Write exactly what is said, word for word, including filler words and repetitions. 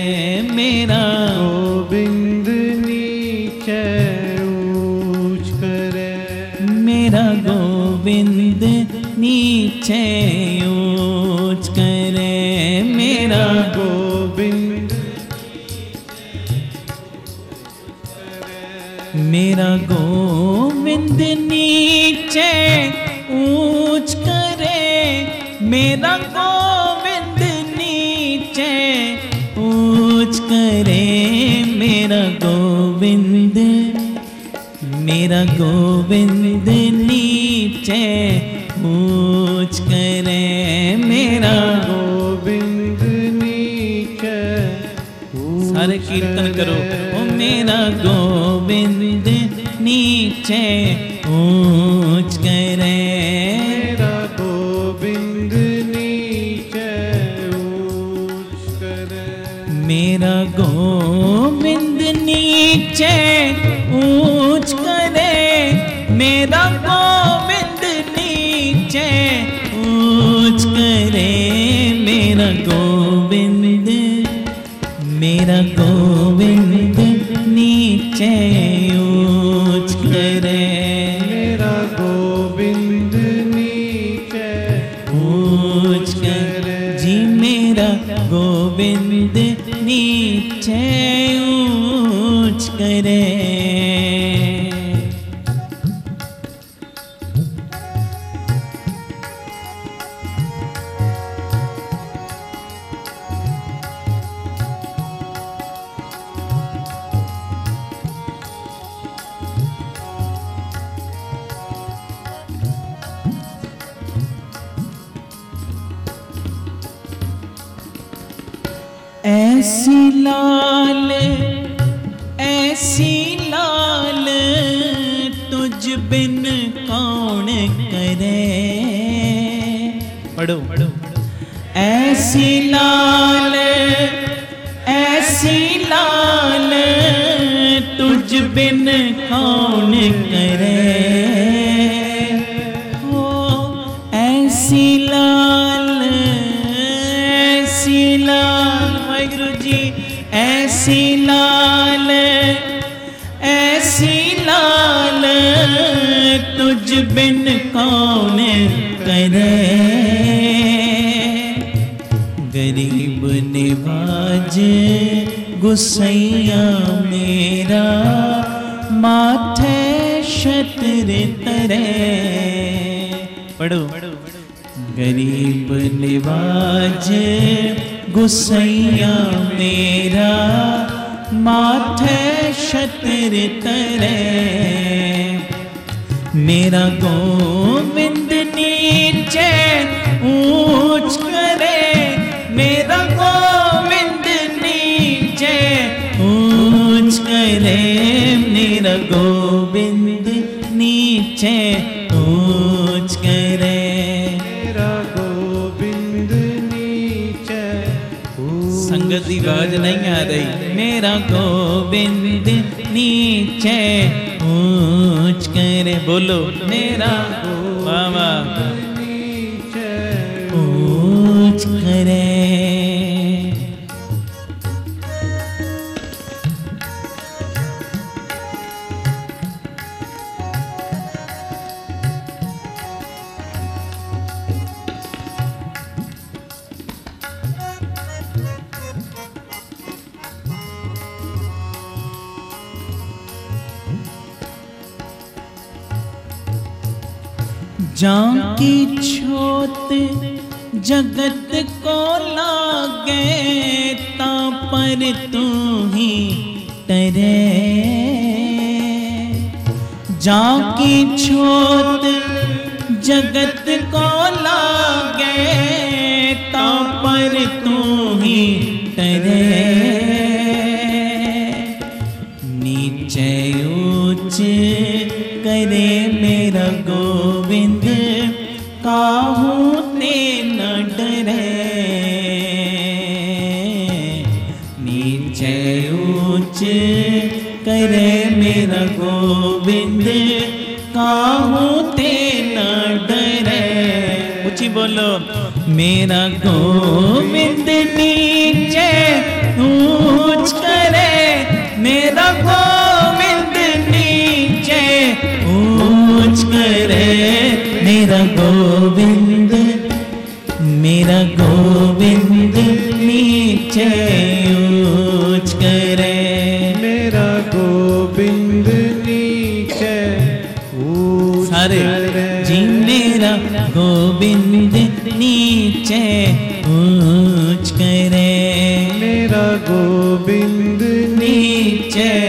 मेरा गोविंद नीचे ऊंच करे, मेरा गोविंद नीचे ऊंच करे, मेरा गोविंद मेरा गोविंद नीचे ऊंच करे, मेरा गोविंद नीचे ऊंच करे, मेरा गोविंद मेरा गोविंद नीचे ऊंच करे, मेरा गोविंद नीचे सारे कीर्तन करो। ओ मेरा गोविंद नीचे ऊंच करे, मेरा गोविंद नीचे ऊंच करे, मेरा गोविंद नीचे ऊंच करे, मेरा गोविंद नीचे ऊंच करे, मेरा गोविंद मेरा गोविंद नीचे ऊंच करे, मेरा गोविंद नीचे ऊंच करे जी, मेरा गोविंद नीचे ऊंच करे। ऐसी लाल ऐसी लाल तुझ बिन कौन करे, पढ़ो ऐसी लाल ऐसी लाल तुझ बिन कौन करे, ओ ऐसी लाल ऐसी लाल वाहिगुरु जी, ऐसी लाल ऐसी लाल तुझ बिन कौन करे, गरीब निवाज गुसैया मेरा माथे छत्र तरे, पढ़ो गरीब निवाज गुसैया मेरा माथे छत्र तरे, मेरा गोविंद नीचे ऊंच करे, मेरा गोविंद नीचे ऊंच करे, मेरा गोविंद नीचे ऊंच करे, मेरा गोविंद नीचे संगत की आवाज नहीं आ रही, मेरा गोविंद नीचे ऊंच करे, बोलो मेरा बाबा नीचे ऊंच करे। जाकी छोत जगत को लागे, ता पर तू ही तरे, जाकी छोत जगत को लागे, ता पर तू ही तरे, नीचे ऊंच करे मेरा गोविंद, काहू ते न डरे, नीचे ऊंच करे मेरा गोविंद, काहू ते न डरे, ऊंची बोलो मेरा गोविंद नीचे ऊंच करे मेरा गोविंद नीचे